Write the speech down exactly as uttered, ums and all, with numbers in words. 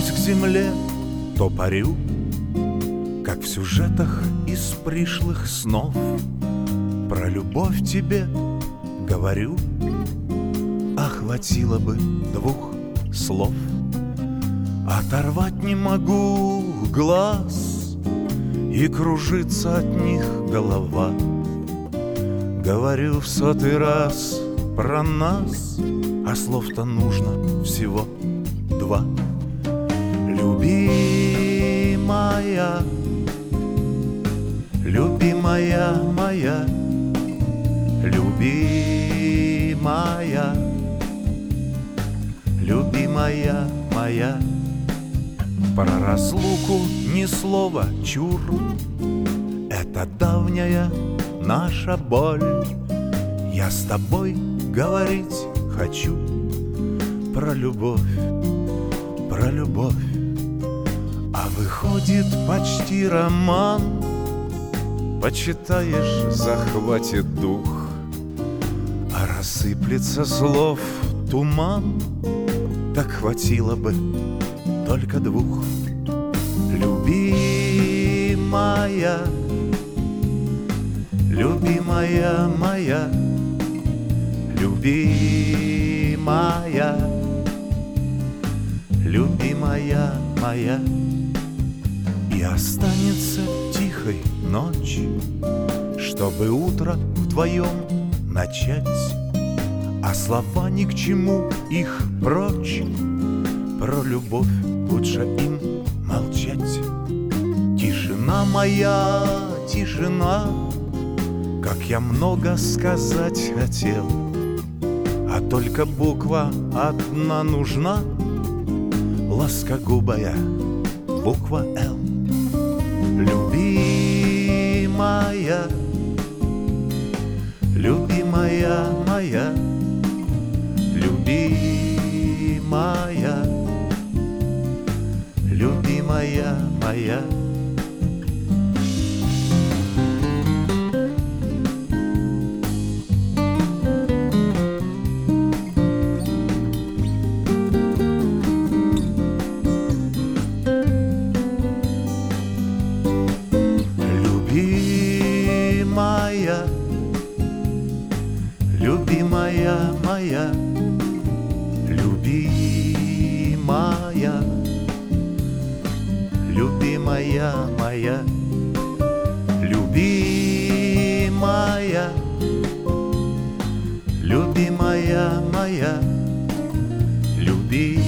к земле, то парю, как в сюжетах из пришлых снов. Про любовь тебе говорю, а хватило бы двух слов. Оторвать не могу глаз, и кружится от них голова. Говорю в сотый раз про нас, а слов-то нужно всего два. Любимая, любимая моя, любимая, любимая моя. Про разлуку ни слова чур, это давняя наша боль. Я с тобой говорить хочу про любовь, про любовь. А выходит почти роман, почитаешь, захватит дух, а рассыплется слов туман, так хватило бы только двух. Любимая, любимая моя, любимая, любимая моя. И останется тихой ночь, чтобы утро вдвоем начать, а слова ни к чему, их прочь. Про любовь лучше им молчать. Тишина моя, тишина, как я много сказать хотел, а только буква одна нужна, ласкогубая буква «Л». Любимая, любимая моя, любимая, любимая моя. Любимая, любимая моя, любимая, любимая моя, любимая, любимая моя, любимая.